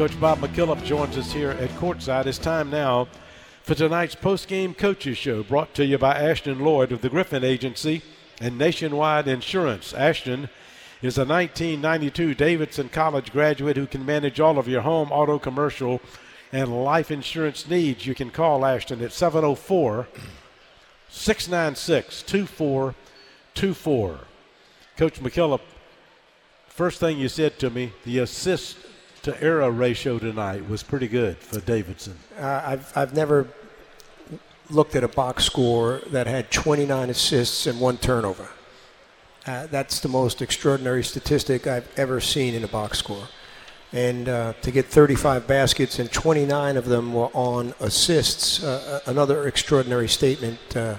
Coach Bob McKillop joins us here at courtside. It's time now for tonight's post-game coaches show, brought to you by Ashton Lloyd of the Griffin Agency and Nationwide Insurance. Ashton is a 1992 Davidson College graduate who can manage all of your home, auto, commercial, and life insurance needs. You can call Ashton at 704-696-2424. Coach McKillop, first thing you said to me, the assist to error ratio tonight was pretty good for Davidson. I've never looked at a box score that had 29 assists and 1 turnover. That's the most extraordinary statistic I've ever seen in a box score. And to get 35 baskets and 29 of them were on assists, another extraordinary statement.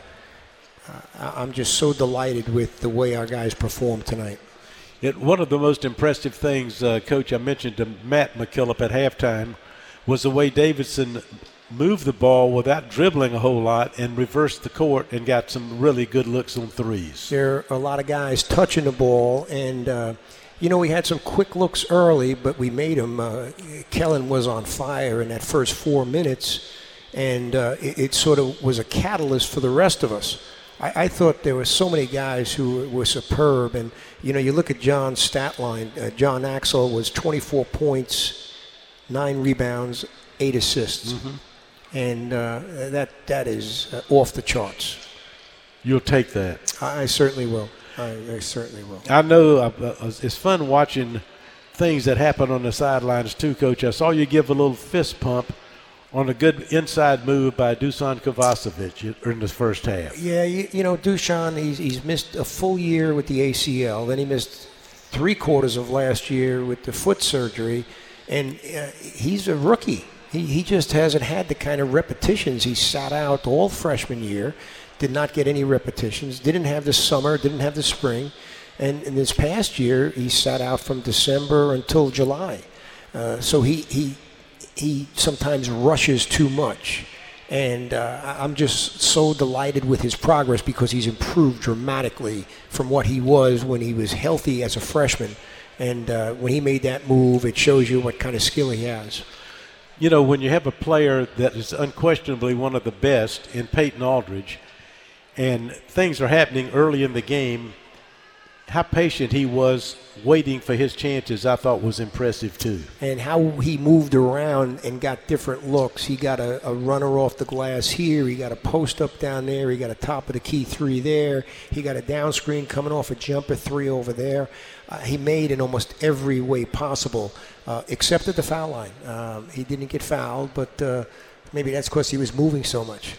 I'm just so delighted with the way our guys performed tonight. One of the most impressive things, Coach, I mentioned to Matt McKillop at halftime was the way Davidson moved the ball without dribbling a whole lot and reversed the court and got some really good looks on threes. There are a lot of guys touching the ball, and, we had some quick looks early, but we made them. Kellen was on fire in that first 4 minutes, and it sort of was a catalyst for the rest of us. I thought there were so many guys who were superb, and you look at John's stat line. John Axel was 24 points, 9 rebounds, 8 assists, and that is off the charts. You'll take that. I certainly will. I certainly will. I know it's fun watching things that happen on the sidelines too, Coach. I saw you give a little fist pump on a good inside move by Dusan Kovacevic in the first half. Yeah, Dusan, he's missed a full year with the ACL. Then he missed 3/4 of last year with the foot surgery. And he's a rookie. He just hasn't had the kind of repetitions. He sat out all freshman year, did not get any repetitions, didn't have the summer, didn't have the spring. And in this past year, he sat out from December until July. So he sometimes rushes too much. And I'm just so delighted with his progress because he's improved dramatically from what he was when he was healthy as a freshman. And when he made that move, it shows you what kind of skill he has. When you have a player that is unquestionably one of the best in Peyton Aldridge, and things are happening early in the game, how patient he was waiting for his chances, I thought was impressive too. And how he moved around and got different looks. He got a runner off the glass here. He got a post up down there. He got a top of the key 3 there. He got a down screen coming off a jumper 3 over there. He made in almost every way possible, except at the foul line. He didn't get fouled, but maybe that's because he was moving so much.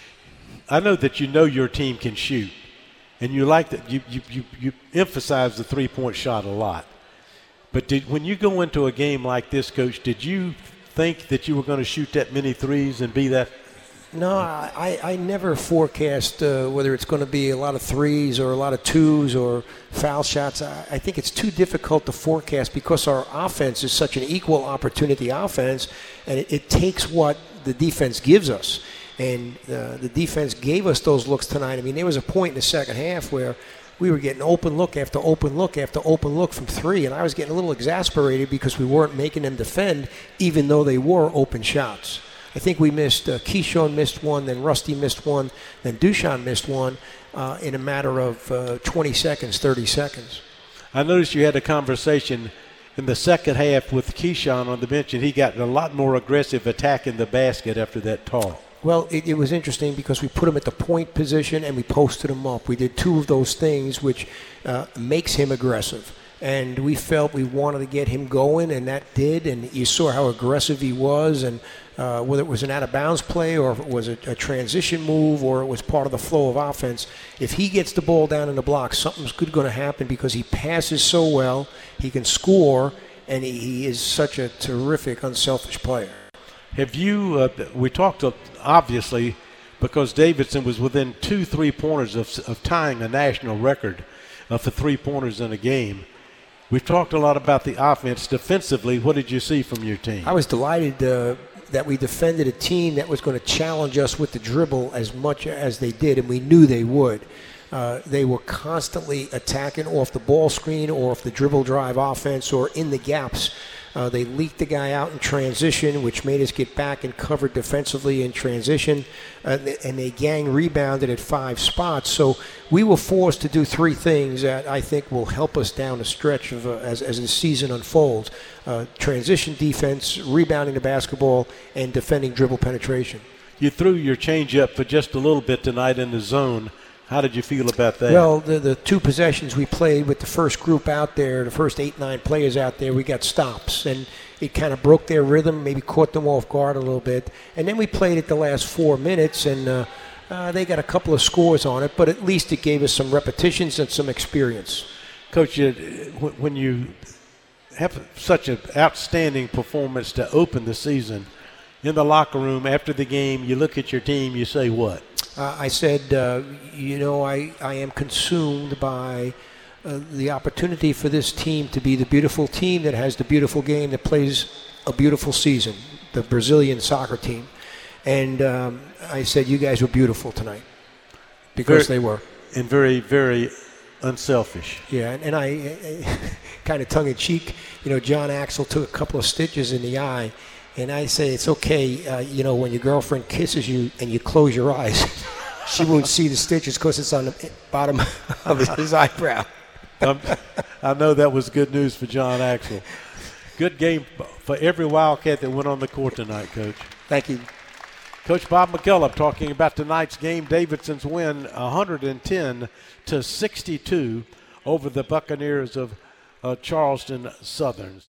I know that your team can shoot. And you like that you emphasize the three-point shot a lot. But when you go into a game like this, Coach, did you think that you were going to shoot that many threes and be that? No, I never forecast whether it's going to be a lot of threes or a lot of twos or foul shots. I think it's too difficult to forecast because our offense is such an equal opportunity offense, and it takes what the defense gives us. And the defense gave us those looks tonight. I mean, there was a point in the second half where we were getting open look after open look after open look from 3, and I was getting a little exasperated because we weren't making them defend, even though they were open shots. I think we missed, Keyshawn missed 1, then Rusty missed 1, then Dusan missed 1 in a matter of 20 seconds, 30 seconds. I noticed you had a conversation in the second half with Keyshawn on the bench, and he got a lot more aggressive attacking the basket after that talk. Well, it was interesting because we put him at the point position and we posted him up. We did 2 of those things, which makes him aggressive. And we felt we wanted to get him going, and that did. And you saw how aggressive he was, and whether it was an out-of-bounds play or if it was a transition move or it was part of the flow of offense, if he gets the ball down in the block, something's good going to happen because he passes so well, he can score, and he is such a terrific, unselfish player. Have you, we talked obviously because Davidson was within 2 3-pointers of tying a national record for 3-pointers in a game. We've talked a lot about the offense. Defensively, what did you see from your team? I was delighted that we defended a team that was going to challenge us with the dribble as much as they did, and we knew they would. They were constantly attacking off the ball screen or off the dribble drive offense or in the gaps. They leaked the guy out in transition, which made us get back and cover defensively in transition, and they gang rebounded at 5 spots. So we were forced to do 3 things that I think will help us down the stretch of as the season unfolds: transition defense, rebounding the basketball, and defending dribble penetration. You threw your changeup for just a little bit tonight in the zone. How did you feel about that? Well, the 2 possessions we played with the first group out there, the first 8, 9 players out there, we got stops. And it kind of broke their rhythm, maybe caught them off guard a little bit. And then we played it the last 4 minutes, and they got a couple of scores on it. But at least it gave us some repetitions and some experience. Coach, when you have such an outstanding performance to open the season, in the locker room after the game, you look at your team, you say what? I said, I am consumed by the opportunity for this team to be the beautiful team that has the beautiful game that plays a beautiful season, the Brazilian soccer team. And I said, you guys were beautiful tonight, because they were. And very, very unselfish. Yeah, and I kind of tongue-in-cheek, John Axel took a couple of stitches in the eye. And I say, it's okay, when your girlfriend kisses you and you close your eyes, she won't see the stitches because it's on the bottom of his eyebrow. I know that was good news for John Axel. Good game for every Wildcat that went on the court tonight, Coach. Thank you. Coach Bob McKillop talking about tonight's game. Davidson's win 110-62 over the Buccaneers of Charleston Southern.